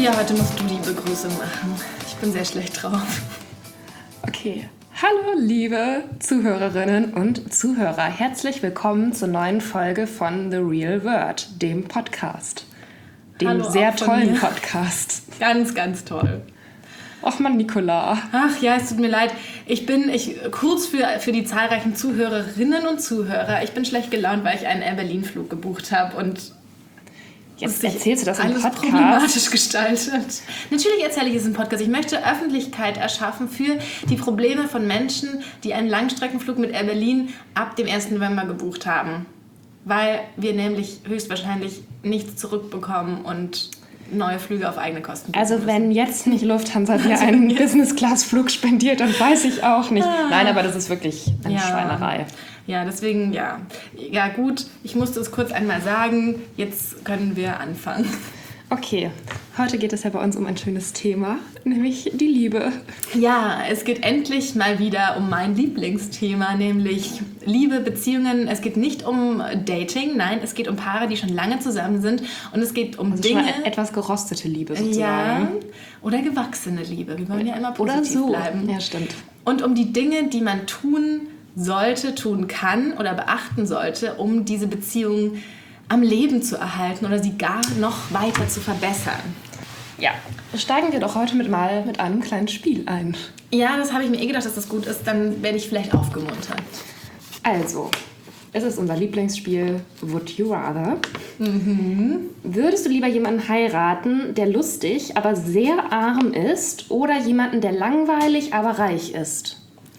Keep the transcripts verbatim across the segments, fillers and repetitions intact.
Julia, heute musst du die Begrüßung machen. Ich bin sehr schlecht drauf. Okay. Hallo liebe Zuhörerinnen und Zuhörer. Herzlich willkommen zur neuen Folge von The Real Word, dem Podcast. Dem Hallo sehr auch von tollen mir. Podcast. Ganz, ganz toll. Och man, Nicola. Ach ja, es tut mir leid. Ich bin, ich, kurz für, für die zahlreichen Zuhörerinnen und Zuhörer, ich bin schlecht gelaunt, weil ich einen Air Berlin-Flug gebucht habe und Jetzt erzählst du das im alles Podcast. problematisch gestaltet. Natürlich erzähle ich es im Podcast. Ich möchte Öffentlichkeit erschaffen für die Probleme von Menschen, die einen Langstreckenflug mit Air Berlin ab dem ersten November gebucht haben. Weil wir nämlich höchstwahrscheinlich nichts zurückbekommen und neue Flüge auf eigene Kosten buchen Also müssen. wenn jetzt nicht Lufthansa dir einen Business-Class-Flug spendiert, dann weiß ich auch nicht. Ah. Nein, aber das ist wirklich eine Ja. Schweinerei. Ja, deswegen, ja. Ja, gut, ich musste es kurz einmal sagen. Jetzt können wir anfangen. Okay, heute geht es ja bei uns um ein schönes Thema, nämlich die Liebe. Ja, es geht endlich mal wieder um mein Lieblingsthema, nämlich Liebe, Beziehungen. Es geht nicht um Dating, nein, es geht um Paare, die schon lange zusammen sind. Und es geht um Also Dinge... schon mal etwas gerostete Liebe ja, sozusagen. oder gewachsene Liebe. Wir wollen ja immer Oder positiv so. bleiben. Ja, stimmt. Und um die Dinge, die man tun sollte, tun kann oder beachten sollte, um diese Beziehung am Leben zu erhalten oder sie gar noch weiter zu verbessern. Ja, steigen wir doch heute mit mal mit einem kleinen Spiel ein. Ja, das habe ich mir eh gedacht, dass das gut ist. Dann werde ich vielleicht aufgemuntert. Also, es ist unser Lieblingsspiel Would You Rather. Mhm. Würdest du lieber jemanden heiraten, der lustig, aber sehr arm ist, oder jemanden, der langweilig, aber reich ist?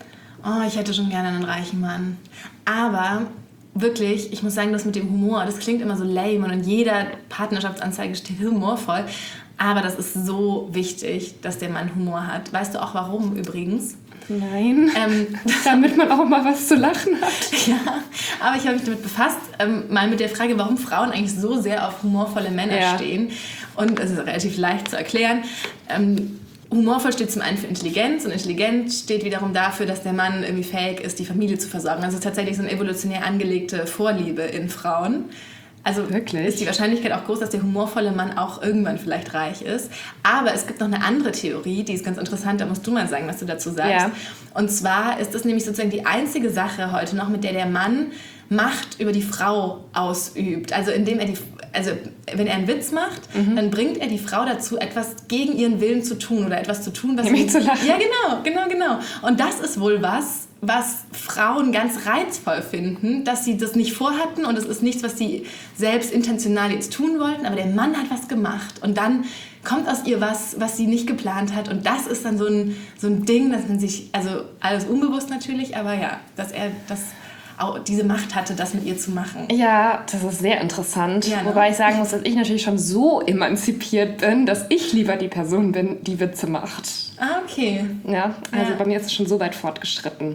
Oh, ich hätte schon gerne einen reichen Mann. Aber wirklich, ich muss sagen, das mit dem Humor, das klingt immer so lame und in jeder Partnerschaftsanzeige steht humorvoll. Aber das ist so wichtig, dass der Mann Humor hat. Weißt du auch warum übrigens? Nein, Ähm, damit man auch mal was zu lachen hat. ja, aber ich habe mich damit befasst, ähm, mal mit der Frage, warum Frauen eigentlich so sehr auf humorvolle Männer Ja. stehen. Und es ist relativ leicht zu erklären. Ähm, Humorvoll steht zum einen für Intelligenz und intelligent steht wiederum dafür, dass der Mann irgendwie fähig ist, die Familie zu versorgen. Also tatsächlich so eine evolutionär angelegte Vorliebe in Frauen. Also Wirklich? ist die Wahrscheinlichkeit auch groß, dass der humorvolle Mann auch irgendwann vielleicht reich ist. Aber es gibt noch eine andere Theorie, die ist ganz interessant, da musst du mal sagen, was du dazu sagst. Ja. Und zwar ist das nämlich sozusagen die einzige Sache heute noch, mit der der Mann Macht über die Frau ausübt. Also indem er die, also wenn er einen Witz macht, mhm. dann bringt er die Frau dazu, etwas gegen ihren Willen zu tun oder etwas zu tun, was Nämlich sie, zu lachen. Ja, genau, genau, genau. Und das ist wohl was, was Frauen ganz reizvoll finden, dass sie das nicht vorhatten und es ist nichts, was sie selbst intentional jetzt tun wollten, aber der Mann hat was gemacht und dann kommt aus ihr was, was sie nicht geplant hat und das ist dann so ein, so ein Ding, dass man sich, also alles unbewusst natürlich, aber ja, dass er das auch diese Macht hatte, das mit ihr zu machen. Ja, das ist sehr interessant. Ja, ne? Wobei ich sagen muss, dass ich natürlich schon so emanzipiert bin, dass ich lieber die Person bin, die Witze macht. Ah, okay. Ja, also Ja. bei mir ist es schon so weit fortgeschritten.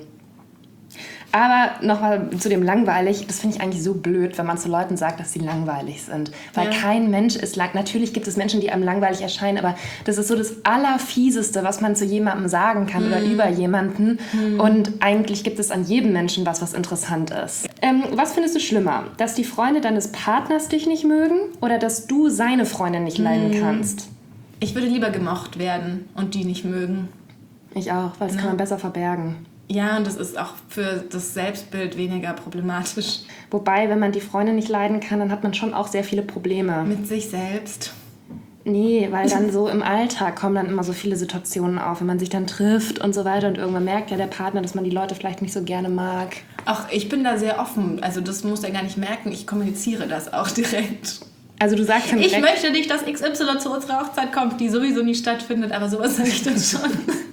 Aber nochmal zu dem langweilig, das finde ich eigentlich so blöd, wenn man zu Leuten sagt, dass sie langweilig sind. Weil Ja. kein Mensch ist lang. Natürlich gibt es Menschen, die einem langweilig erscheinen, aber das ist so das Allerfieseste, was man zu jemandem sagen kann oder über jemanden. Und eigentlich gibt es an jedem Menschen was, was interessant ist. Ähm, was findest du schlimmer? Dass die Freunde deines Partners dich nicht mögen oder dass du seine Freundin nicht leiden kannst? Ich würde lieber gemocht werden und die nicht mögen. Ich auch, weil das kann man besser verbergen. Ja, und das ist auch für das Selbstbild weniger problematisch. Wobei, wenn man die Freunde nicht leiden kann, dann hat man schon auch sehr viele Probleme. Mit sich selbst. Nee, weil dann so im Alltag kommen dann immer so viele Situationen auf, wenn man sich dann trifft und so weiter und irgendwann merkt ja der Partner, dass man die Leute vielleicht nicht so gerne mag. Ach, ich bin da sehr offen. Also das muss er gar nicht merken. Ich kommuniziere das auch direkt. Also du sagst dann Ich direkt, möchte nicht, dass X Y zu unserer Hochzeit kommt, die sowieso nie stattfindet, aber sowas sage ich dann schon.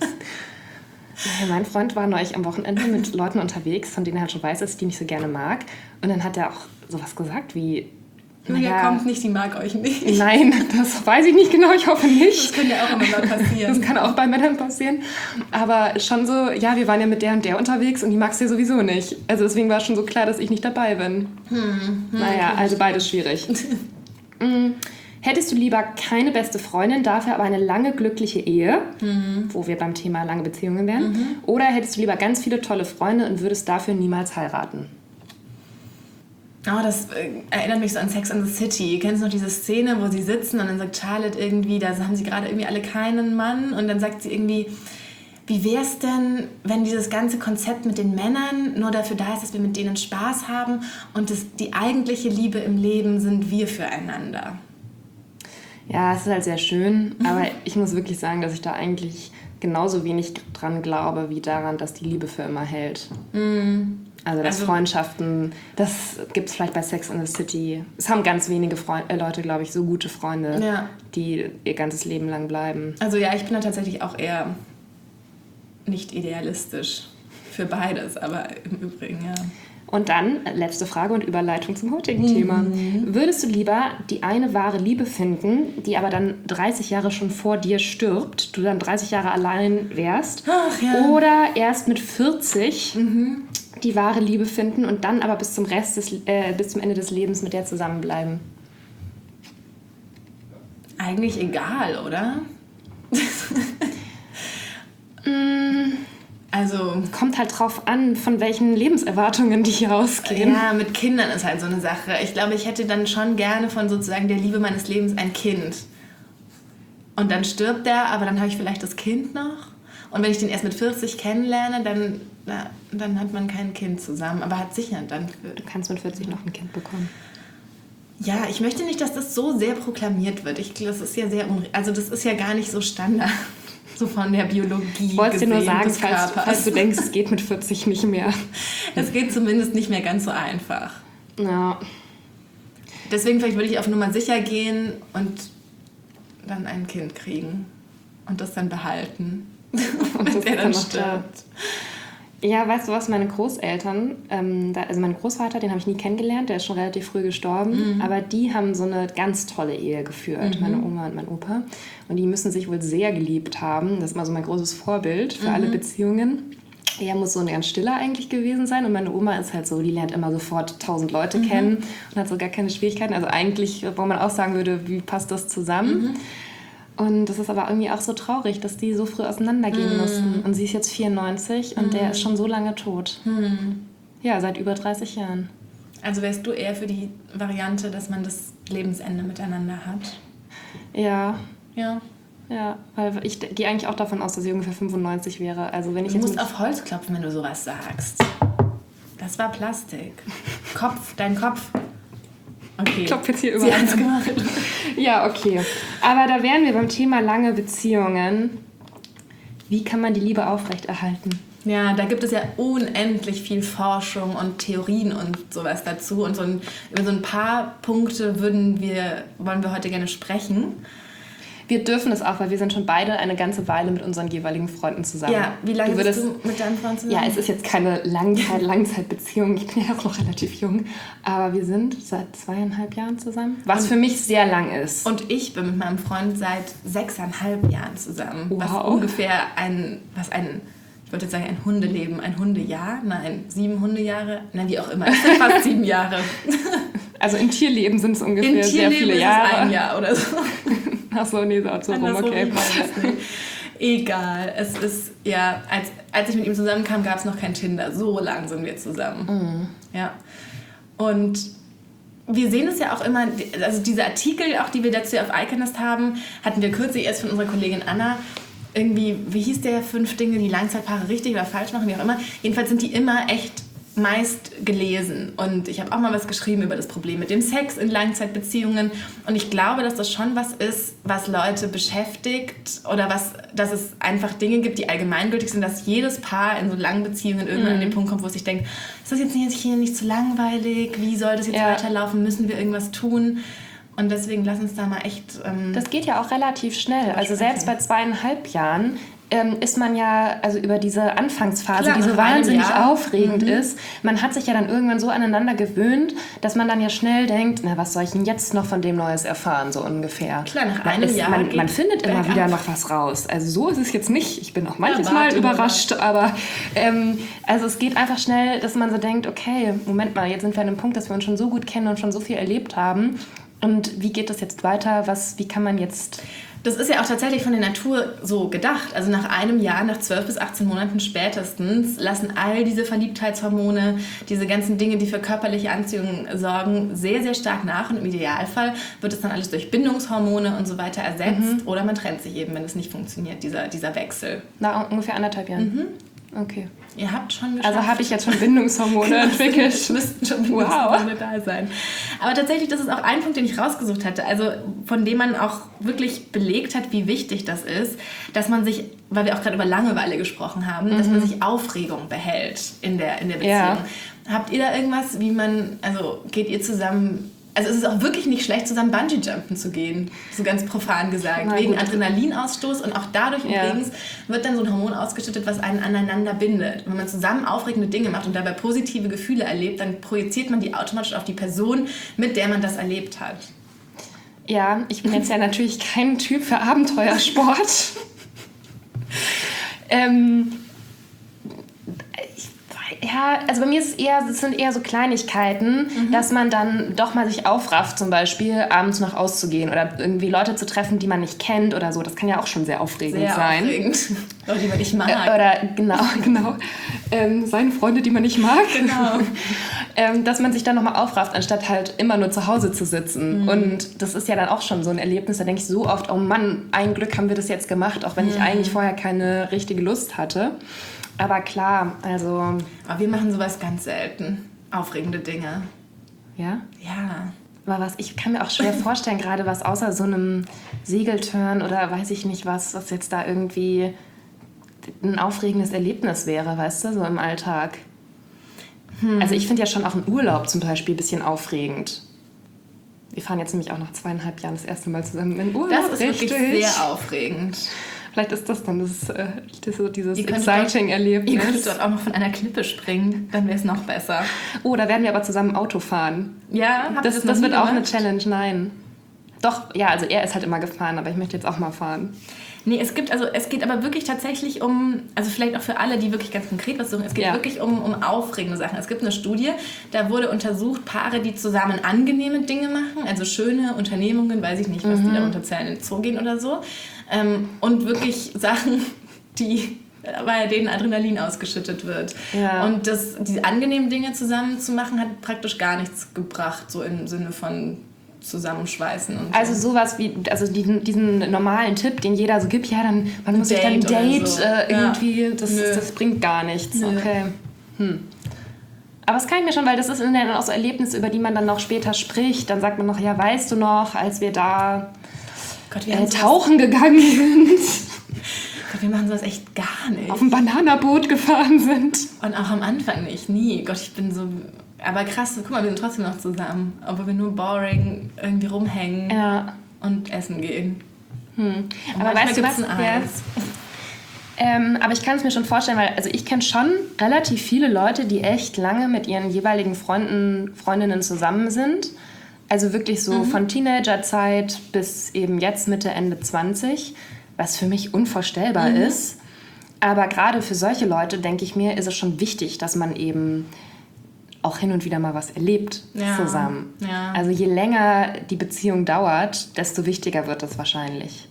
ja, mein Freund war neulich am Wochenende mit Leuten unterwegs, von denen er halt schon weiß, dass ich die nicht so gerne mag. Und dann hat er auch sowas gesagt wie... Julia naja, kommt nicht, die mag euch nicht. Nein, das weiß ich nicht genau, ich hoffe nicht. Das könnte ja auch immer mal passieren. Das kann auch bei Männern passieren. Aber schon so, ja, wir waren ja mit der und der unterwegs und die magst du ja sowieso nicht. Also deswegen war schon so klar, dass ich nicht dabei bin. Hm, hm, naja, also beides schwierig. mm, hättest du lieber keine beste Freundin, dafür aber eine lange glückliche Ehe, mhm. wo wir beim Thema lange Beziehungen wären, mhm. oder hättest du lieber ganz viele tolle Freunde und würdest dafür niemals heiraten? Oh, das äh, erinnert mich so an Sex and the City. Kennst du noch diese Szene, wo sie sitzen und dann sagt Charlotte irgendwie, da haben sie gerade irgendwie alle keinen Mann und dann sagt sie irgendwie, wie wär's denn, wenn dieses ganze Konzept mit den Männern nur dafür da ist, dass wir mit denen Spaß haben und das, die eigentliche Liebe im Leben sind wir füreinander. Ja, es ist halt sehr schön, aber ich muss wirklich sagen, dass ich da eigentlich genauso wenig dran glaube, wie daran, dass die Liebe für immer hält. Mm. Also, dass also, Freundschaften, das gibt es vielleicht bei Sex and the City. Es haben ganz wenige Freund- äh, Leute, glaube ich, so gute Freunde, ja. die ihr ganzes Leben lang bleiben. Also ja, ich bin da tatsächlich auch eher nicht idealistisch für beides, aber im Übrigen, ja. Und dann, letzte Frage und Überleitung zum heutigen mhm. Thema. Würdest du lieber die eine wahre Liebe finden, die aber dann dreißig Jahre schon vor dir stirbt, du dann dreißig Jahre allein wärst, Ach, ja. oder erst mit vierzig mhm. die wahre Liebe finden und dann aber bis zum Rest des, äh, bis zum Ende des Lebens mit der zusammenbleiben? Eigentlich egal, oder? mm. Also kommt halt drauf an, von welchen Lebenserwartungen die hier ausgehen. Ja, mit Kindern ist halt so eine Sache. Ich glaube, ich hätte dann schon gerne von sozusagen der Liebe meines Lebens ein Kind. Und dann stirbt der, aber dann habe ich vielleicht das Kind noch. Und wenn ich den erst mit vierzig kennenlerne, dann, na, dann hat man kein Kind zusammen. Aber hat sicher dann... Du kannst mit vierzig noch ein Kind bekommen. Ja, ich möchte nicht, dass das so sehr proklamiert wird. Ich, das ist ja sehr... Also das ist ja gar nicht so Standard. So von der Biologie. Ich wollte dir nur sagen, falls, falls du denkst, es geht mit vierzig nicht mehr. Es geht zumindest nicht mehr ganz so einfach. Ja. Deswegen vielleicht würde ich auf Nummer sicher gehen und dann ein Kind kriegen. Und das dann behalten. Und das der dann stirbt. Ja, weißt du was, meine Großeltern, ähm, da, also mein Großvater, den habe ich nie kennengelernt, der ist schon relativ früh gestorben, mhm. aber die haben so eine ganz tolle Ehe geführt, mhm. meine Oma und mein Opa. Und die müssen sich wohl sehr geliebt haben. Das ist mal so mein großes Vorbild für mhm. alle Beziehungen. Er muss so ein ganz stiller eigentlich gewesen sein und meine Oma ist halt so, die lernt immer sofort tausend Leute mhm. kennen und hat so gar keine Schwierigkeiten. Also eigentlich, wo man auch sagen würde, wie passt das zusammen? Mhm. Und das ist aber irgendwie auch so traurig, dass die so früh auseinandergehen mm. mussten. Und sie ist jetzt vierundneunzig und mm. der ist schon so lange tot. Mm. Ja, seit über dreißig Jahren. Also wärst du eher für die Variante, dass man das Lebensende miteinander hat? Ja. Ja. Ja, weil ich gehe eigentlich auch davon aus, dass sie ungefähr fünfundneunzig wäre. Also wenn ich du jetzt musst auf Holz klopfen, wenn du sowas sagst. Das war Plastik. Kopf, dein Kopf. Okay. Ich klopfe jetzt hier überall. Ja, okay. Aber da wären wir beim Thema lange Beziehungen. Wie kann man die Liebe aufrechterhalten? Ja, da gibt es ja unendlich viel Forschung und Theorien und sowas dazu. Und so ein, über so ein paar Punkte würden wir, wollen wir heute gerne sprechen. Wir dürfen es auch, weil wir sind schon beide eine ganze Weile mit unseren jeweiligen Freunden zusammen. Ja, wie lange du würdest, bist du mit deinen Freunden zusammen? Ja, es ist jetzt keine Langzeit, Langzeitbeziehung. Ich bin ja auch noch relativ jung. Aber wir sind seit zweieinhalb Jahren zusammen. Was und, für mich sehr lang ist. Und ich bin mit meinem Freund seit sechseinhalb Jahren zusammen. Wow. Was ungefähr ein, was ein, ich wollte jetzt sagen ein Hundeleben, ein Hundejahr. Nein, sieben Hundejahre. Nein, wie auch immer. Es sind fast sieben Jahre. Also im Tierleben sind es ungefähr in sehr viele Jahre. In Tierleben ist es ein Jahr oder so. Ach so, nee, so rum, okay. Egal, es ist, ja, als, als ich mit ihm zusammenkam, gab es noch kein Tinder. So lang sind wir zusammen. Mhm. Ja. Und wir sehen es ja auch immer, also diese Artikel, auch die wir dazu auf iCanist haben, hatten wir kürzlich erst von unserer Kollegin Anna. Irgendwie, wie hieß der, fünf Dinge, die Langzeitpaare richtig oder falsch machen, wie auch immer. Jedenfalls sind die immer echt meist gelesen. Und ich habe auch mal was geschrieben über das Problem mit dem Sex in Langzeitbeziehungen. Und ich glaube, dass das schon was ist, was Leute beschäftigt oder was, dass es einfach Dinge gibt, die allgemeingültig sind, dass jedes Paar in so langen Beziehungen irgendwann mm. an den Punkt kommt, wo es sich denkt, ist das jetzt nicht, hier nicht zu langweilig? Wie soll das jetzt ja. weiterlaufen? Müssen wir irgendwas tun? Und deswegen lass uns da mal echt... Ähm, das geht ja auch relativ schnell. Also selbst bei zweieinhalb Jahren ähm, ist man ja, also über diese Anfangsphase, Klar, die so wahnsinnig aufregend mhm. ist, man hat sich ja dann irgendwann so aneinander gewöhnt, dass man dann ja schnell denkt, na, was soll ich denn jetzt noch von dem Neues erfahren, so ungefähr. Klar, nach man einem ist, Jahr man, man findet immer wieder noch was raus. Also so ist es jetzt nicht. Ich bin auch manches ja, Mal überrascht, aber ähm, also es geht einfach schnell, dass man so denkt, okay, Moment mal, jetzt sind wir an einem Punkt, dass wir uns schon so gut kennen und schon so viel erlebt haben. Und wie geht das jetzt weiter? Was, wie kann man jetzt... Das ist ja auch tatsächlich von der Natur so gedacht. Also nach einem Jahr, nach zwölf bis achtzehn Monaten spätestens, lassen all diese Verliebtheitshormone, diese ganzen Dinge, die für körperliche Anziehung sorgen, sehr, sehr stark nach. Und im Idealfall wird es dann alles durch Bindungshormone und so weiter ersetzt. Mhm. Oder man trennt sich eben, wenn es nicht funktioniert, dieser, dieser Wechsel. Nach ungefähr anderthalb Jahren? Mhm. Okay. Ihr habt schon geschafft. Also habe ich jetzt schon Bindungshormone entwickelt. Es müssten schon Bindungshormone wow. da sein. Aber tatsächlich, das ist auch ein Punkt, den ich rausgesucht hatte, also von dem man auch wirklich belegt hat, wie wichtig das ist, dass man sich, weil wir auch gerade über Langeweile gesprochen haben, mhm. dass man sich Aufregung behält in der, in der Beziehung. Ja. Habt ihr da irgendwas, wie man, also geht ihr zusammen... Also es ist auch wirklich nicht schlecht, zusammen Bungee-Jumpen zu gehen, so ganz profan gesagt, Na, wegen gut. Adrenalinausstoß und auch dadurch ja. übrigens wird dann so ein Hormon ausgeschüttet, was einen aneinander bindet. Wenn man zusammen aufregende Dinge macht und dabei positive Gefühle erlebt, dann projiziert man die automatisch auf die Person, mit der man das erlebt hat. Ja, ich bin jetzt ja natürlich kein Typ für Abenteuersport. ähm... Ja, also bei mir ist es eher, es sind eher so Kleinigkeiten, mhm. dass man dann doch mal sich aufrafft, zum Beispiel abends noch auszugehen oder irgendwie Leute zu treffen, die man nicht kennt oder so. Das kann ja auch schon sehr aufregend sehr sein. Aufregend. Oder die man nicht mag. Äh, oder genau, genau. Ähm, seine Freunde, die man nicht mag. Genau. ähm, dass man sich dann nochmal aufrafft, anstatt halt immer nur zu Hause zu sitzen. Mhm. Und das ist ja dann auch schon so ein Erlebnis, da denke ich so oft, oh Mann, ein Glück haben wir das jetzt gemacht, auch wenn mhm. ich eigentlich vorher keine richtige Lust hatte. Aber klar, also... Aber wir machen sowas ganz selten. Aufregende Dinge. Ja? Ja. Aber was, ich kann mir auch schwer vorstellen, gerade was außer so einem Segeltörn oder weiß ich nicht was, was jetzt da irgendwie ein aufregendes Erlebnis wäre, weißt du, so im Alltag. Hm. Also ich finde ja schon auch einen Urlaub zum Beispiel ein bisschen aufregend. Wir fahren jetzt nämlich auch nach zweieinhalb Jahren das erste Mal zusammen in Urlaub. Das ist richtig. wirklich sehr aufregend. Vielleicht ist das dann das, äh, das so dieses Exciting-Erlebnis. Ihr könntet dort auch noch von einer Klippe springen, dann wäre es noch besser. Oh, da werden wir aber zusammen Auto fahren. Ja, habt das, das, das wird gemacht? auch eine Challenge, nein. Doch, ja, also er ist halt immer gefahren, aber ich möchte jetzt auch mal fahren. Nee, es gibt, also es geht aber wirklich tatsächlich um, also vielleicht auch für alle, die wirklich ganz konkret was suchen, es geht ja. wirklich um, um aufregende Sachen. Es gibt eine Studie, da wurde untersucht, Paare, die zusammen angenehme Dinge machen, also schöne Unternehmungen, weiß ich nicht, was mhm. die darunter zählen, in den Zoo gehen oder so, ähm, und wirklich Sachen, die... bei denen Adrenalin ausgeschüttet wird. Ja. Und das, die angenehmen Dinge zusammen zu machen, hat praktisch gar nichts gebracht, so im Sinne von zusammenschweißen. Und also so. sowas wie, also diesen, diesen normalen Tipp, den jeder so gibt, ja, dann man muss sich dann ein Date so. äh, irgendwie, ja. das, das bringt gar nichts. Nö. Okay. Hm. Aber das kann ich mir schon, weil das ist dann auch so Erlebnisse, über die man dann noch später spricht. Dann sagt man noch, ja, weißt du noch, als wir da Gott, wir äh, tauchen gegangen sind. Gott, wir machen sowas echt gar nicht. Auf dem Bananaboot gefahren sind. Und auch am Anfang nicht, nie. Gott, ich bin so... Aber krass, guck mal, wir sind trotzdem noch zusammen. Obwohl wir nur boring irgendwie rumhängen ja. und essen gehen. Hm. Aber weißt du was? Ein Eis. Ähm, aber ich kann es mir schon vorstellen, weil also ich kenne schon relativ viele Leute, die echt lange mit ihren jeweiligen Freunden, Freundinnen zusammen sind. Also wirklich so mhm. von Teenagerzeit bis eben jetzt Mitte, Ende zwanzig. Was für mich unvorstellbar mhm. ist. Aber gerade für solche Leute, denke ich mir, ist es schon wichtig, dass man eben auch hin und wieder mal was erlebt ja. zusammen. Ja. Also je länger die Beziehung dauert, desto wichtiger wird es wahrscheinlich.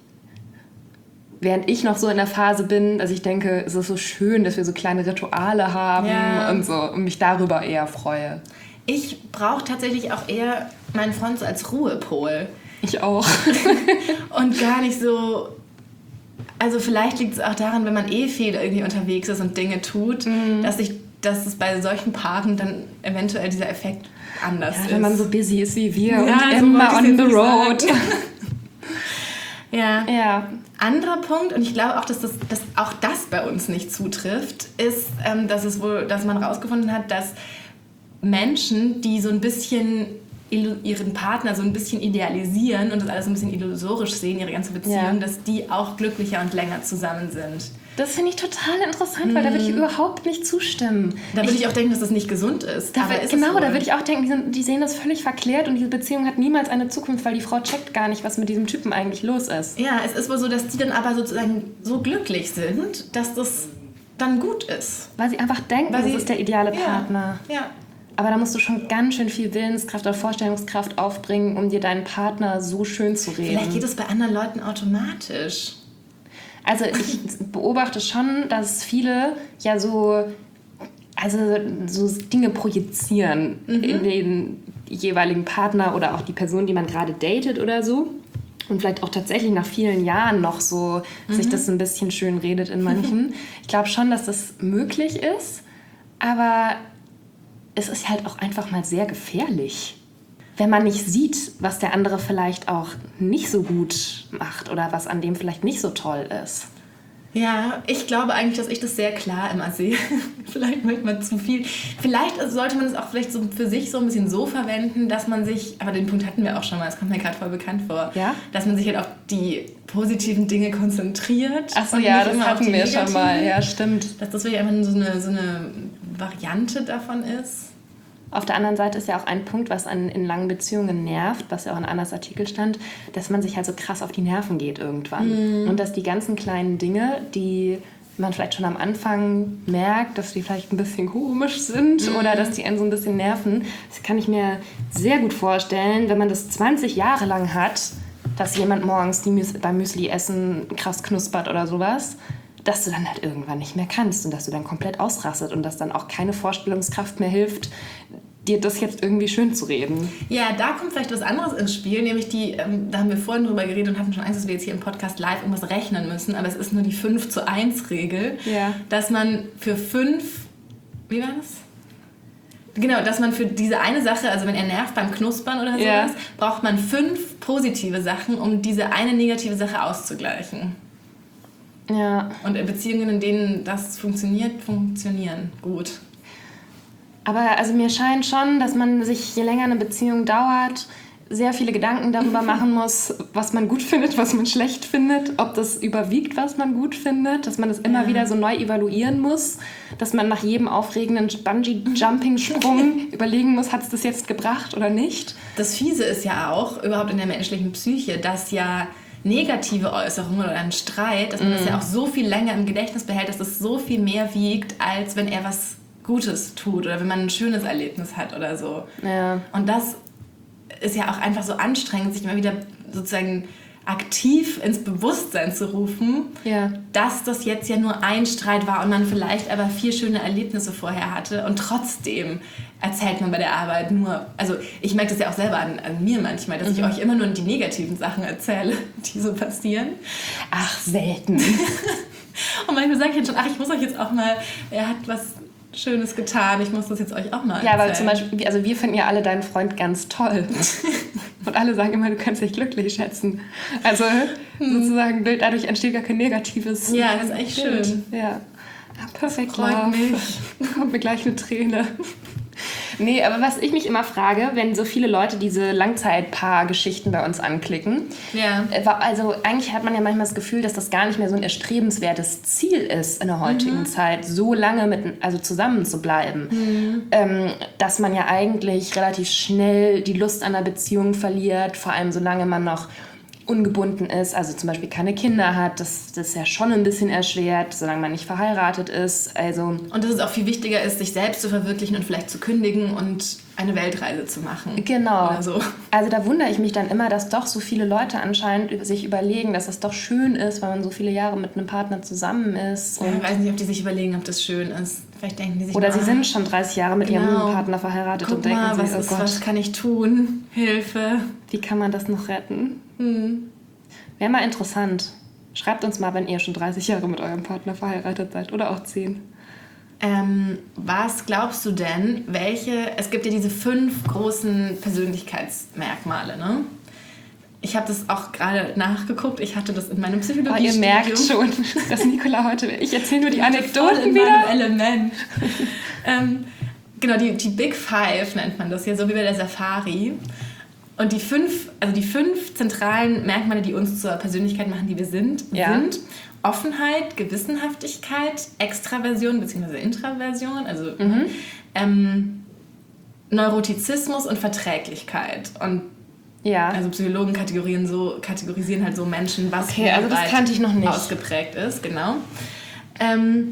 Während ich noch so in der Phase bin, dass ich denke, es ist so schön, dass wir so kleine Rituale haben ja. und so und mich darüber eher freue. Ich brauche tatsächlich auch eher meinen Freund so als Ruhepol. Ich auch. Und gar nicht so... Also vielleicht liegt es auch daran, wenn man eh viel irgendwie unterwegs ist und Dinge tut, mhm. dass, ich, dass es bei solchen Paaren dann eventuell dieser Effekt anders ja, ist. Wenn man so busy ist wie wir ja, und so immer on the road. ja. ja. Anderer Punkt, und ich glaube auch, dass, das, dass auch das bei uns nicht zutrifft, ist, ähm, dass, es wohl, dass man herausgefunden hat, dass Menschen, die so ein bisschen ihren Partner so ein bisschen idealisieren und das alles so ein bisschen illusorisch sehen, ihre ganze Beziehung, ja. dass die auch glücklicher und länger zusammen sind. Das finde ich total interessant, mhm. weil da würde ich überhaupt nicht zustimmen. Da würde ich, ich auch denken, dass das nicht gesund ist. Da aber ist genau, da würde ich auch denken, die, sind, die sehen das völlig verkehrt und diese Beziehung hat niemals eine Zukunft, weil die Frau checkt gar nicht, was mit diesem Typen eigentlich los ist. Ja, es ist wohl so, dass die dann aber sozusagen so glücklich sind, dass das dann gut ist. Weil sie einfach denken, weil das sie, ist der ideale Partner. Ja, ja. Aber da musst du schon ganz schön viel Willenskraft oder Vorstellungskraft aufbringen, um dir deinen Partner so schön zu reden. Vielleicht geht es bei anderen Leuten automatisch. Also ich beobachte schon, dass viele ja so, also so Dinge projizieren mhm. in den jeweiligen Partner oder auch die Person, die man gerade datet oder so. Und vielleicht auch tatsächlich nach vielen Jahren noch so mhm. sich das ein bisschen schön redet in manchen. Ich glaube schon, dass das möglich ist, aber es ist halt auch einfach mal sehr gefährlich. Wenn man nicht sieht, was der andere vielleicht auch nicht so gut macht oder was an dem vielleicht nicht so toll ist. Ja, ich glaube eigentlich, dass ich das sehr klar immer sehe. Vielleicht manchmal zu viel. Vielleicht sollte man es auch vielleicht so für sich so ein bisschen so verwenden, dass man sich, aber den Punkt hatten wir auch schon mal, das kommt mir gerade voll bekannt vor, ja? dass man sich halt auf die positiven Dinge konzentriert. Achso, ja, das hatten wir schon mal. Ja, stimmt. Dass das wirklich einfach so eine, so eine Variante davon ist. Auf der anderen Seite ist ja auch ein Punkt, was an, in langen Beziehungen nervt, was ja auch in Annas Artikel stand, dass man sich halt so krass auf die Nerven geht irgendwann. Mm. Und dass die ganzen kleinen Dinge, die man vielleicht schon am Anfang merkt, dass die vielleicht ein bisschen komisch sind mm. oder dass die einen so ein bisschen nerven, das kann ich mir sehr gut vorstellen, wenn man das zwanzig Jahre lang hat, dass jemand morgens die Müs- beim Müsli-Essen krass knuspert oder sowas, dass du dann halt irgendwann nicht mehr kannst und dass du dann komplett ausrastet und dass dann auch keine Vorstellungskraft mehr hilft, dir das jetzt irgendwie schön zu reden. Ja, da kommt vielleicht was anderes ins Spiel, nämlich die, ähm, da haben wir vorhin drüber geredet und hatten schon Angst, dass wir jetzt hier im Podcast live irgendwas rechnen müssen, aber es ist nur die fünf zu eins Regel, ja. dass man für fünf, wie war das? Genau, dass man für diese eine Sache, also wenn er nervt beim Knuspern oder sowas, ja. braucht man fünf positive Sachen, um diese eine negative Sache auszugleichen. Ja. Und Beziehungen, in denen das funktioniert, funktionieren gut. Aber also mir scheint schon, dass man sich, je länger eine Beziehung dauert, sehr viele Gedanken darüber machen muss, was man gut findet, was man schlecht findet, ob das überwiegt, was man gut findet, dass man das immer ja. wieder so neu evaluieren muss, dass man nach jedem aufregenden Bungee-Jumping-Sprung überlegen muss, hat es das jetzt gebracht oder nicht. Das Fiese ist ja auch, überhaupt in der menschlichen Psyche, dass ja negative Äußerungen oder ein Streit, dass man mm. das ja auch so viel länger im Gedächtnis behält, dass das so viel mehr wiegt, als wenn er was Gutes tut oder wenn man ein schönes Erlebnis hat oder so. Ja. Und das ist ja auch einfach so anstrengend, sich immer wieder sozusagen aktiv ins Bewusstsein zu rufen, ja. dass das jetzt ja nur ein Streit war und man vielleicht aber vier schöne Erlebnisse vorher hatte und trotzdem erzählt man bei der Arbeit nur, also ich merke das ja auch selber an, an mir manchmal, dass mhm. ich euch immer nur die negativen Sachen erzähle, die so passieren. Ach, selten. Und manchmal sage ich dann schon, ach, ich muss euch jetzt auch mal, er hat was Schönes getan, ich muss das jetzt euch auch mal erzählen. Ja, weil zum Beispiel, also wir finden ja alle deinen Freund ganz toll. Und alle sagen immer, du kannst dich glücklich schätzen. Also hm. sozusagen, dadurch entsteht gar kein negatives Ja, das ist echt Bild. Schön. Ja, perfekt. Freut love. mich. Kommt mir gleich eine Träne. Nee, aber was ich mich immer frage, wenn so viele Leute diese Langzeitpaar-Geschichten bei uns anklicken, ja. also eigentlich hat man ja manchmal das Gefühl, dass das gar nicht mehr so ein erstrebenswertes Ziel ist in der heutigen mhm. Zeit, so lange mit, also zusammen zu bleiben, mhm. ähm, dass man ja eigentlich relativ schnell die Lust an der Beziehung verliert, vor allem solange man noch ungebunden ist, also zum Beispiel keine Kinder hat, das, das ist ja schon ein bisschen erschwert, solange man nicht verheiratet ist. Also und dass es auch viel wichtiger ist, sich selbst zu verwirklichen und vielleicht zu kündigen und eine Weltreise zu machen. Genau. Oder so. Also da wundere ich mich dann immer, dass doch so viele Leute anscheinend sich überlegen, dass es doch schön ist, weil man so viele Jahre mit einem Partner zusammen ist. Ja, ich weiß nicht, ob die sich überlegen, ob das schön ist. Vielleicht denken die sich Oder mal, sie sind schon dreißig Jahre mit genau. ihrem Partner verheiratet Guck und denken mal, was sich, oh ist, Gott, was kann ich tun? Hilfe. Wie kann man das noch retten? Hm. Wäre mal interessant. Schreibt uns mal, wenn ihr schon dreißig Jahre mit eurem Partner verheiratet seid. Oder auch zehn. Ähm, was glaubst du denn, welche... Es gibt ja diese fünf großen Persönlichkeitsmerkmale, ne? Ich habe das auch gerade nachgeguckt. Ich hatte das in meinem Psychologie. Oh, ihr merkt schon, dass Nicola heute... Ich erzähle nur die Anekdoten in wieder. Meinem Element. ähm, genau, die, die Big Five nennt man das ja, so wie bei der Safari. Und die fünf, also die fünf zentralen Merkmale, die uns zur Persönlichkeit machen, die wir sind, ja. sind Offenheit, Gewissenhaftigkeit, Extraversion bzw. Intraversion, also mhm. ähm, Neurotizismus und Verträglichkeit. Und ja. also Psychologen kategorisieren, so, kategorisieren halt so Menschen, was okay, also das kannte ich noch nicht. ausgeprägt ist, genau. Ähm,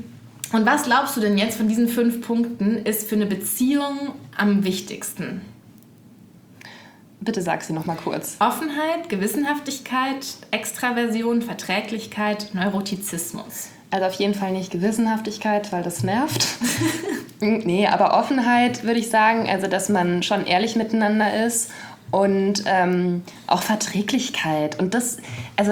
Und was glaubst du denn jetzt von diesen fünf Punkten ist für eine Beziehung am wichtigsten? Bitte sag sie noch mal kurz. Offenheit, Gewissenhaftigkeit, Extraversion, Verträglichkeit, Neurotizismus. Also auf jeden Fall nicht Gewissenhaftigkeit, weil das nervt. Nee, aber Offenheit würde ich sagen, also dass man schon ehrlich miteinander ist und ähm, auch Verträglichkeit. Und das, also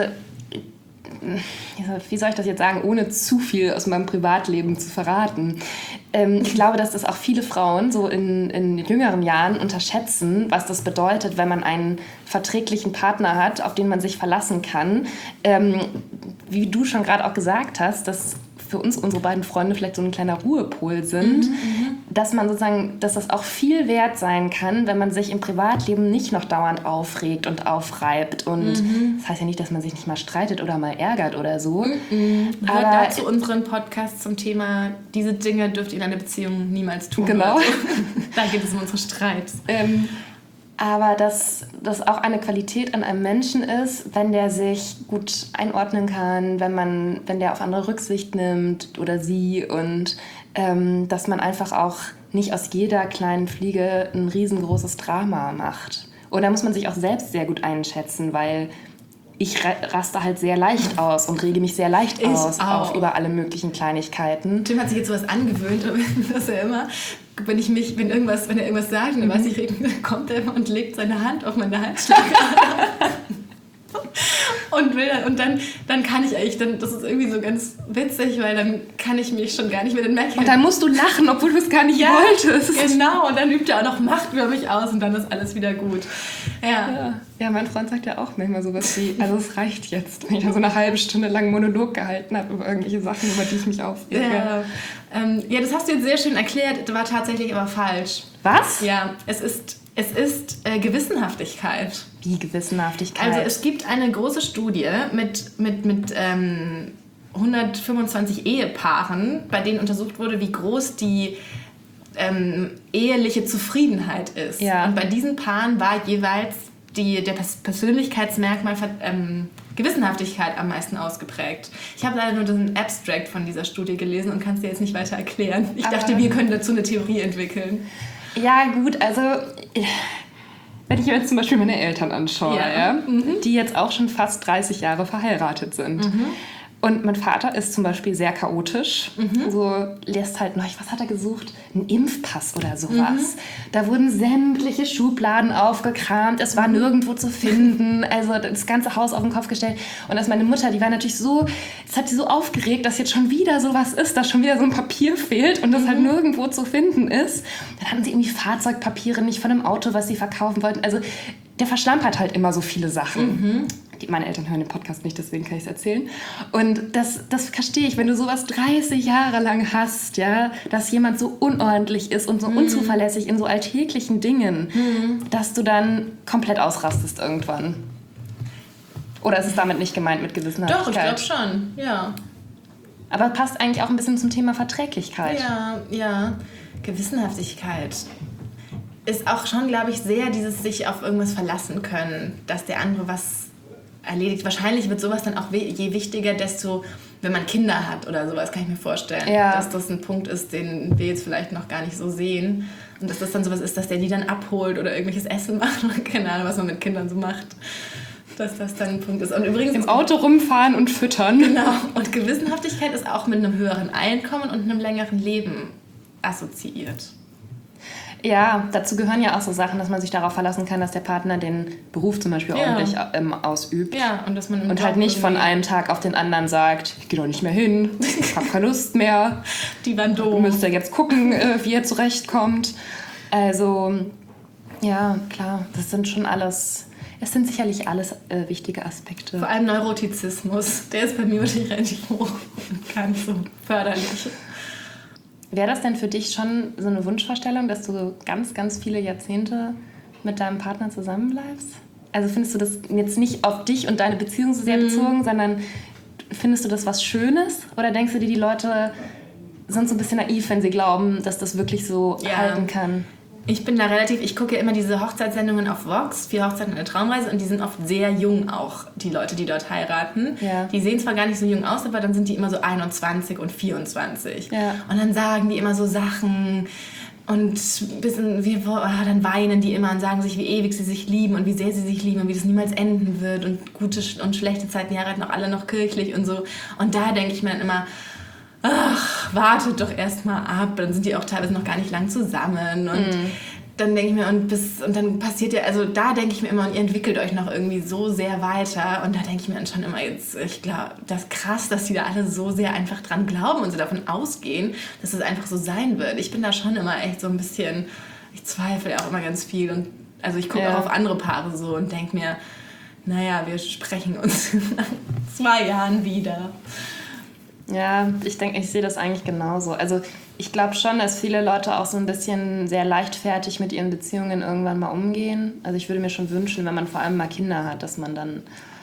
wie soll ich das jetzt sagen, ohne zu viel aus meinem Privatleben zu verraten. Ähm, ich glaube, dass das auch viele Frauen so in, in jüngeren Jahren unterschätzen, was das bedeutet, wenn man einen verträglichen Partner hat, auf den man sich verlassen kann. Ähm, wie du schon gerade auch gesagt hast, dass für uns unsere beiden Freunde vielleicht so ein kleiner Ruhepol sind, mhm, dass man sozusagen, dass das auch viel wert sein kann, wenn man sich im Privatleben nicht noch dauernd aufregt und aufreibt. Und mhm. das heißt ja nicht, dass man sich nicht mal streitet oder mal ärgert oder so. Mhm. Hört aber dazu unseren Podcast zum Thema, diese Dinge dürft ihr in einer Beziehung niemals tun. Genau. Also, da geht es um unsere Streits. Ähm, aber dass das auch eine Qualität an einem Menschen ist, wenn der sich gut einordnen kann, wenn man, wenn der auf andere Rücksicht nimmt oder sie und ähm, dass man einfach auch nicht aus jeder kleinen Fliege ein riesengroßes Drama macht. Und da muss man sich auch selbst sehr gut einschätzen, weil ich raste halt sehr leicht aus und rege mich sehr leicht ich aus auch. Auf über alle möglichen Kleinigkeiten. Tim hat sich jetzt sowas angewöhnt, dass er immer, wenn ich mich, wenn irgendwas, wenn er irgendwas sagt und mhm. was ich rede, dann kommt er immer und legt seine Hand auf meine Halsschlagader. Und, will dann, und dann, dann kann ich eigentlich, dann, das ist irgendwie so ganz witzig, weil dann kann ich mich schon gar nicht mehr, dann merke ich und dann musst du lachen, obwohl du es gar nicht ja, wolltest. Genau, und dann übt er auch noch Macht über mich aus und dann ist alles wieder gut. Ja, ja. ja mein Freund sagt ja auch manchmal sowas wie, also es reicht jetzt, wenn ich dann so eine halbe Stunde lang Monolog gehalten habe über irgendwelche Sachen, über die ich mich aufrege. Ja. Ähm, ja, das hast du jetzt sehr schön erklärt, das war tatsächlich aber falsch. Was? Ja, es ist... Es ist äh, Gewissenhaftigkeit. Wie Gewissenhaftigkeit? Also es gibt eine große Studie mit, mit, mit ähm, hundertfünfundzwanzig Ehepaaren, bei denen untersucht wurde, wie groß die ähm, eheliche Zufriedenheit ist. Ja. Und bei diesen Paaren war jeweils die, der Persönlichkeitsmerkmal ähm, Gewissenhaftigkeit am meisten ausgeprägt. Ich habe leider nur den Abstract von dieser Studie gelesen und kann es dir jetzt nicht weiter erklären. Ich Aber dachte, wir können dazu eine Theorie entwickeln. Ja, gut, also wenn ich mir jetzt zum Beispiel meine Eltern anschaue, ja. Ja, mhm. die jetzt auch schon fast dreißig Jahre verheiratet sind. Mhm. Und mein Vater ist zum Beispiel sehr chaotisch. Mhm. So lässt halt noch, was hat er gesucht? Einen Impfpass oder sowas. Mhm. Da wurden sämtliche Schubladen aufgekramt. Es war nirgendwo zu finden. Also das ganze Haus auf den Kopf gestellt. Und dass meine Mutter, die war natürlich so, das hat sie so aufgeregt, dass jetzt schon wieder sowas ist, dass schon wieder so ein Papier fehlt und das mhm. halt nirgendwo zu finden ist. Dann hatten sie irgendwie Fahrzeugpapiere nicht von einem Auto, was sie verkaufen wollten. Also der verschlampert halt immer so viele Sachen. Mhm. Die, meine Eltern hören den Podcast nicht, deswegen kann ich es erzählen. Und das, das verstehe ich, wenn du sowas dreißig Jahre lang hast, ja, dass jemand so unordentlich ist und so mhm. unzuverlässig in so alltäglichen Dingen, mhm. dass du dann komplett ausrastest irgendwann. Oder ist es damit nicht gemeint mit Gewissenhaftigkeit? Doch, ich glaube schon, ja. Aber passt eigentlich auch ein bisschen zum Thema Verträglichkeit. Ja, ja. Gewissenhaftigkeit ist auch schon, glaube ich, sehr dieses sich auf irgendwas verlassen können, dass der andere was erledigt. Wahrscheinlich wird sowas dann auch je wichtiger, desto, wenn man Kinder hat oder sowas, kann ich mir vorstellen, ja. dass das ein Punkt ist, den wir jetzt vielleicht noch gar nicht so sehen und dass das dann sowas ist, dass der die dann abholt oder irgendwelches Essen macht oder keine Ahnung, was man mit Kindern so macht, dass das dann ein Punkt ist. Und übrigens im Auto rumfahren und füttern. Genau. Und Gewissenhaftigkeit ist auch mit einem höheren Einkommen und einem längeren Leben assoziiert. Ja, dazu gehören ja auch so Sachen, dass man sich darauf verlassen kann, dass der Partner den Beruf zum Beispiel ja. ordentlich ähm, ausübt. Ja, und dass man und halt nicht von einem Tag auf den anderen sagt, ich gehe doch nicht mehr hin, ich habe keine Lust mehr. Die waren doof. Du müsst ja jetzt gucken, äh, wie er zurechtkommt. Also, ja, klar, das sind schon alles, es sind sicherlich alles äh, wichtige Aspekte. Vor allem Neurotizismus, der ist bei mir wirklich relativ hoch und ganz so förderlich. Wäre das denn für dich schon so eine Wunschvorstellung, dass du ganz, ganz viele Jahrzehnte mit deinem Partner zusammenbleibst? Also findest du das jetzt nicht auf dich und deine Beziehung so sehr mhm. bezogen, sondern findest du das was Schönes? Oder denkst du dir, die Leute sind so ein bisschen naiv, wenn sie glauben, dass das wirklich so ja. halten kann? Ich bin da relativ, ich gucke ja immer diese Hochzeitssendungen auf Vox, vier Hochzeiten und eine Traumreise, und die sind oft sehr jung auch, die Leute, die dort heiraten. Ja. Die sehen zwar gar nicht so jung aus, aber dann sind die immer so einundzwanzig und vierundzwanzig. Ja. Und dann sagen die immer so Sachen und bisschen, wie, oh, dann weinen die immer und sagen sich, wie ewig sie sich lieben und wie sehr sie sich lieben und wie das niemals enden wird und gute und schlechte Zeiten, die heiraten auch alle noch kirchlich und so. Und da denke ich mir dann immer, ach, wartet doch erstmal ab. Dann sind die auch teilweise noch gar nicht lang zusammen. Und mm. dann denke ich mir, und, bis, und dann passiert ja, also da denke ich mir immer, und ihr entwickelt euch noch irgendwie so sehr weiter. Und da denke ich mir dann schon immer, jetzt, ich glaube, das ist krass, dass die da alle so sehr einfach dran glauben und so davon ausgehen, dass es einfach so sein wird. Ich bin da schon immer echt so ein bisschen, ich zweifle auch immer ganz viel. Und also ich gucke ja. auch auf andere Paare so und denke mir, naja, wir sprechen uns nach zwei Jahren wieder. Ja, ich denke, ich sehe das eigentlich genauso. Also ich glaube schon, dass viele Leute auch so ein bisschen sehr leichtfertig mit ihren Beziehungen irgendwann mal umgehen. Also ich würde mir schon wünschen, wenn man vor allem mal Kinder hat, dass man dann,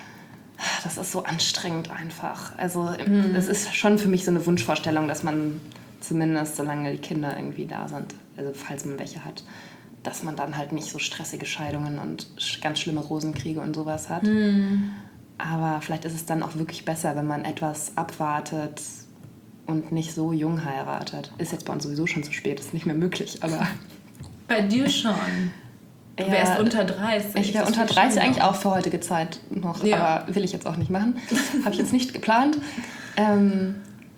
das ist so anstrengend einfach. Also mhm. das ist schon für mich so eine Wunschvorstellung, dass man zumindest, solange die Kinder irgendwie da sind, also falls man welche hat, dass man dann halt nicht so stressige Scheidungen und ganz schlimme Rosenkriege und sowas hat. Mhm. Aber vielleicht ist es dann auch wirklich besser, wenn man etwas abwartet und nicht so jung heiratet. Ist jetzt bei uns sowieso schon zu spät, ist nicht mehr möglich, aber... Bei dir schon. Du ja, wärst unter dreißig. Ich wäre unter dreißig eigentlich auch für heutige Zeit noch, ja. aber will ich jetzt auch nicht machen. Habe ich jetzt nicht geplant. Ähm,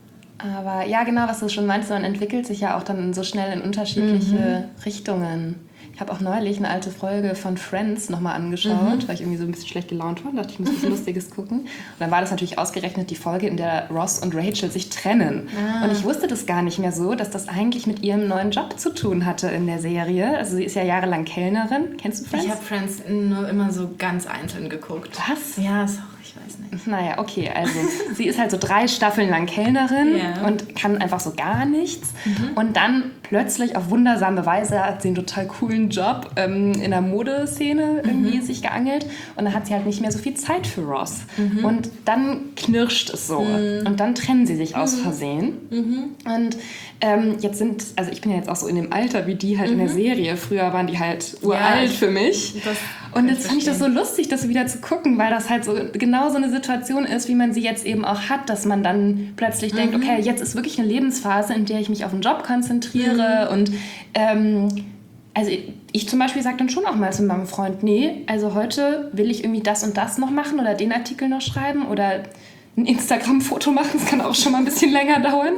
aber ja, genau, was du schon meinst, man entwickelt sich ja auch dann so schnell in unterschiedliche mhm. Richtungen. Ich habe auch neulich eine alte Folge von Friends nochmal angeschaut, mhm. weil ich irgendwie so ein bisschen schlecht gelaunt war und dachte, ich muss was Lustiges gucken. Und dann war das natürlich ausgerechnet die Folge, in der Ross und Rachel sich trennen. Ah. Und ich wusste das gar nicht mehr so, dass das eigentlich mit ihrem neuen Job zu tun hatte in der Serie. Also sie ist ja jahrelang Kellnerin. Kennst du Friends? Ich habe Friends nur immer so ganz einzeln geguckt. Was? Ja, sorry. Ich weiß nicht. Naja, okay, also sie ist halt so drei Staffeln lang Kellnerin yeah. und kann einfach so gar nichts. Mhm. Und dann plötzlich auf wundersame Weise hat sie einen total coolen Job ähm, in der Modeszene irgendwie mhm. sich geangelt. Und dann hat sie halt nicht mehr so viel Zeit für Ross. Mhm. Und dann knirscht es so. Mhm. Und dann trennen sie sich aus Versehen. Mhm. Und ähm, jetzt sind, also ich bin ja jetzt auch so in dem Alter wie die halt mhm. in der Serie. Früher waren die halt uralt ja, für mich. Und jetzt fand ich das so lustig, das wieder zu gucken, weil das halt so genau so eine Situation ist, wie man sie jetzt eben auch hat, dass man dann plötzlich mhm. denkt, okay, jetzt ist wirklich eine Lebensphase, in der ich mich auf den Job konzentriere. Mhm. Und ähm, also ich zum Beispiel sage dann schon auch mal zu meinem Freund, nee, also heute will ich irgendwie das und das noch machen oder den Artikel noch schreiben oder ein Instagram-Foto machen, das kann auch schon mal ein bisschen länger dauern.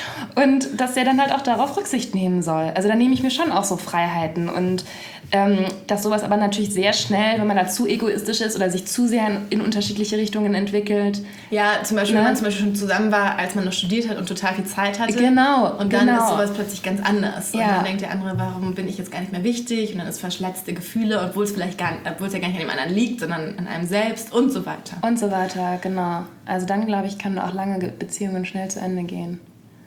Und dass er dann halt auch darauf Rücksicht nehmen soll. Also da nehme ich mir schon auch so Freiheiten. Und ähm, dass sowas aber natürlich sehr schnell, wenn man da zu egoistisch ist oder sich zu sehr in, in unterschiedliche Richtungen entwickelt. Ja, zum Beispiel, ne? Wenn man zum Beispiel schon zusammen war, als man noch studiert hat und total viel Zeit hatte. Genau, Und dann genau. ist sowas plötzlich ganz anders. Und ja. dann denkt der andere, warum bin ich jetzt gar nicht mehr wichtig? Und dann ist verschletzte Gefühle, obwohl es vielleicht gar, obwohl es ja gar nicht an dem anderen liegt, sondern an einem selbst und so weiter. Und so weiter, genau. Also dann, glaube ich, können auch lange Beziehungen schnell zu Ende gehen.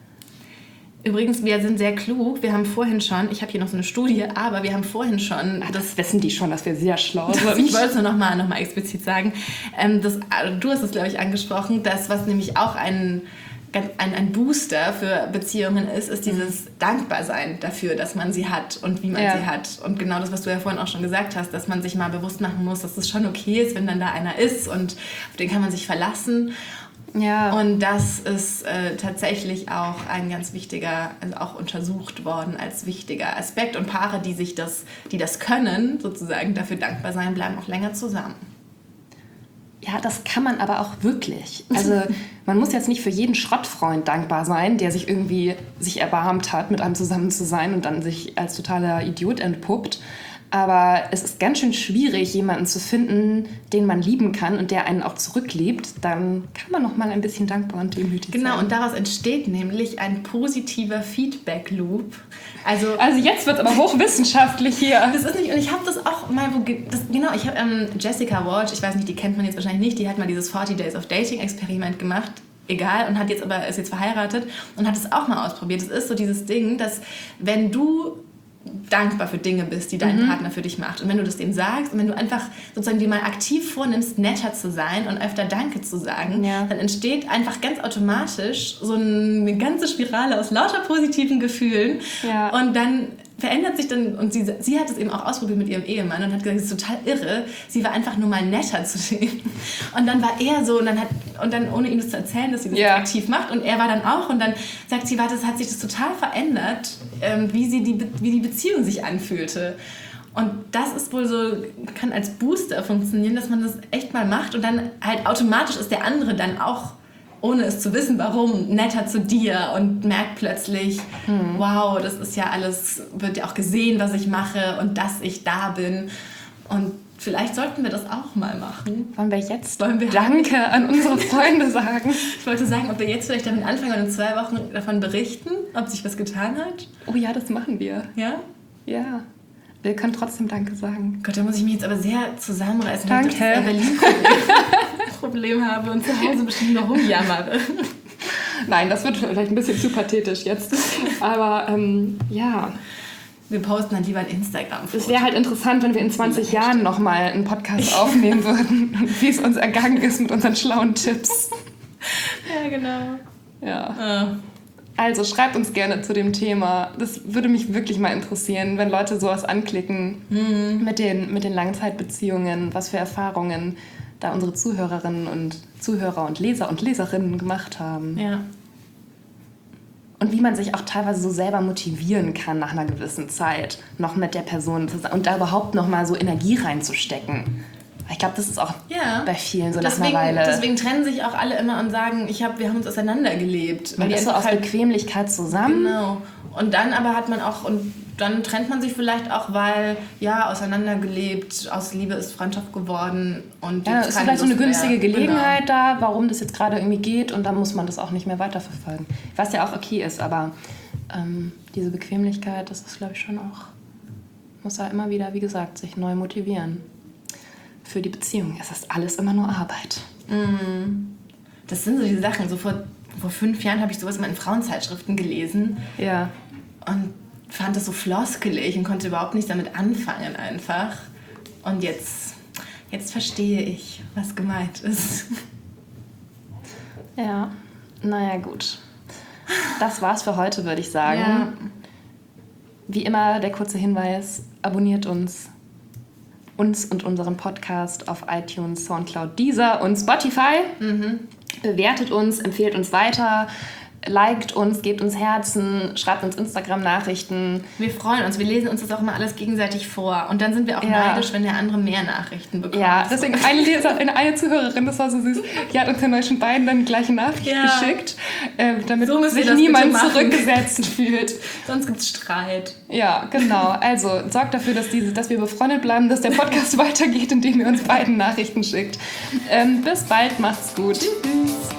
Übrigens, wir sind sehr klug. Wir haben vorhin schon, ich habe hier noch so eine Studie, aber wir haben vorhin schon... Ach, das wissen die schon, dass wir sehr schlau sind. Ich wollte es nur noch mal, noch mal explizit sagen. Ähm, das, du hast es, glaube ich, angesprochen, dass was nämlich auch ein, ein, ein Booster für Beziehungen ist, ist dieses Dankbarsein dafür, dass man sie hat und wie man ja. sie hat. Und genau das, was du ja vorhin auch schon gesagt hast, dass man sich mal bewusst machen muss, dass es schon okay ist, wenn dann da einer ist und auf den kann man sich verlassen. Ja. Und das ist äh, tatsächlich auch ein ganz wichtiger, also auch untersucht worden als wichtiger Aspekt. Und Paare, die sich das, die das können, sozusagen dafür dankbar sein, bleiben auch länger zusammen. Ja, das kann man aber auch wirklich. Also man muss jetzt nicht für jeden Schrottfreund dankbar sein, der sich irgendwie sich erbarmt hat, mit einem zusammen zu sein und dann sich als totaler Idiot entpuppt. Aber es ist ganz schön schwierig, jemanden zu finden, den man lieben kann und der einen auch zurückliebt. Dann kann man noch mal ein bisschen dankbar und demütig genau, sein. Genau, und daraus entsteht nämlich ein positiver Feedback-Loop. Also, also jetzt wird es aber hochwissenschaftlich hier. Das ist nicht, und ich habe das auch mal, wo, das, genau, ich habe ähm, Jessica Walsh, ich weiß nicht, die kennt man jetzt wahrscheinlich nicht, die hat mal dieses forty Days of Dating-Experiment gemacht. Egal, und hat jetzt aber, ist jetzt verheiratet und hat es auch mal ausprobiert. Es ist so dieses Ding, dass wenn du dankbar für Dinge bist, die dein mhm. Partner für dich macht. Und wenn du das dem sagst und wenn du einfach sozusagen dir mal aktiv vornimmst, netter zu sein und öfter Danke zu sagen, ja. dann entsteht einfach ganz automatisch so eine ganze Spirale aus lauter positiven Gefühlen. Ja. Und dann verändert sich dann, und sie, sie hat es eben auch ausprobiert mit ihrem Ehemann und hat gesagt, das ist total irre, sie war einfach nur mal netter zu dem. Und dann war er so, und dann, hat, und dann ohne ihm das zu erzählen, dass sie das ja. aktiv macht, und er war dann auch, und dann sagt sie, warte, es hat sich das total verändert, ähm, wie, sie die, wie die Beziehung sich anfühlte. Und das ist wohl so, kann als Booster funktionieren, dass man das echt mal macht, und dann halt automatisch ist der andere dann auch, ohne es zu wissen, warum, netter zu dir und merkt plötzlich, hm. wow, das ist ja alles, wird ja auch gesehen, was ich mache und dass ich da bin. Und vielleicht sollten wir das auch mal machen. Wollen wir jetzt Wollen wir Danke an unsere Freunde sagen? Ich wollte sagen, ob wir jetzt vielleicht damit anfangen und in zwei Wochen davon berichten, ob sich was getan hat. Oh ja, das machen wir. Ja? Ja. Wir können trotzdem Danke sagen. Gott, da muss ich mich jetzt aber sehr zusammenreißen, Danke. weil ich das Berlin-Problem Problem habe und zu Hause bestimmt noch rumjammere. Nein, das wird vielleicht ein bisschen zu pathetisch jetzt. Aber ähm, ja. Wir posten dann lieber ein Instagram. Es wäre halt interessant, wenn wir in zwanzig Jahren nochmal einen Podcast aufnehmen würden und wie es uns ergangen ist mit unseren schlauen Tipps. Ja, genau. Ja. Ah. Also schreibt uns gerne zu dem Thema. Das würde mich wirklich mal interessieren, wenn Leute sowas anklicken mhm. mit den, mit den Langzeitbeziehungen, was für Erfahrungen da unsere Zuhörerinnen und Zuhörer und Leser und Leserinnen gemacht haben. Ja. Und wie man sich auch teilweise so selber motivieren kann nach einer gewissen Zeit, noch mit der Person zusammen und da überhaupt noch mal so Energie reinzustecken. Ich glaube, das ist auch ja. bei vielen so deswegen, nach einer Weile. Deswegen trennen sich auch alle immer und sagen, ich hab, wir haben uns auseinandergelebt. Man ist so aus halt, Bequemlichkeit zusammen. Genau. Und dann aber hat man auch, und dann trennt man sich vielleicht auch, weil, ja, auseinandergelebt, aus Liebe ist Freundschaft geworden. Und ja, ist vielleicht so eine günstige mehr. Gelegenheit genau. da, warum das jetzt gerade irgendwie geht, und dann muss man das auch nicht mehr weiterverfolgen. Was ja auch okay ist, aber ähm, diese Bequemlichkeit, das ist, glaube ich, schon auch, muss ja immer wieder, wie gesagt, sich neu motivieren. Für die Beziehung. Es ist alles immer nur Arbeit. Mm. Das sind so diese Sachen. So vor, vor fünf Jahren habe ich sowas immer in Frauenzeitschriften gelesen. Ja. Und fand das so floskelig und konnte überhaupt nicht damit anfangen einfach. Und jetzt, jetzt verstehe ich, was gemeint ist. Ja, naja, gut. Das war's für heute, würde ich sagen. Ja. Wie immer der kurze Hinweis, abonniert uns. uns und unseren Podcast auf iTunes, Soundcloud, Deezer und Spotify. Mhm. Bewertet uns, empfehlt uns weiter, liked uns, gebt uns Herzen, schreibt uns Instagram-Nachrichten. Wir freuen uns, wir lesen uns das auch immer alles gegenseitig vor. Und dann sind wir auch ja. neidisch, wenn der andere mehr Nachrichten bekommt. Ja, deswegen eine Leser, eine, eine Zuhörerin, das war so süß, die hat uns ja neu schon beiden dann die gleiche Nachricht ja. geschickt, äh, damit so sich niemand zurückgesetzt fühlt. Sonst gibt es Streit. Ja, genau. Also sorgt dafür, dass, diese, dass wir befreundet bleiben, dass der Podcast weitergeht, indem ihr uns beiden Nachrichten schickt. Ähm, bis bald, macht's gut. Tschüss.